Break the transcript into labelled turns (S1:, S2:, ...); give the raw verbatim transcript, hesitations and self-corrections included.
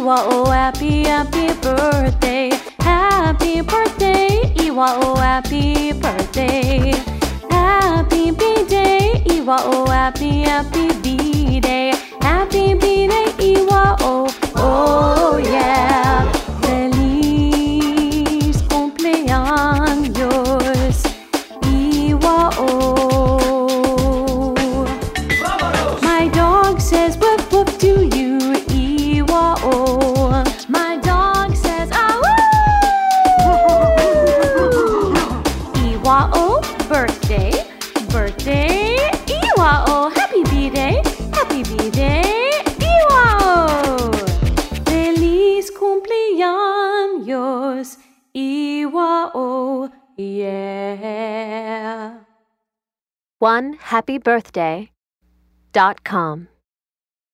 S1: Iwa'o, happy, happy birthday. Happy birthday, Iwa'o, happy birthday. Happy B-Day, Iwa'o, happy, happy B-Day. Happy B-Day, Iwa'o, oh yeah. Feliz cumpleaños, Iwa'o. My dog says woof woof to you, Iwa'o. My dog says ah woo. Iwa'o, birthday, birthday, Iwa'o. Happy B-Day, happy B-Day, Iwa'o. Feliz cumpleaños, Iwa'o, yeah.
S2: one happy birthday dot com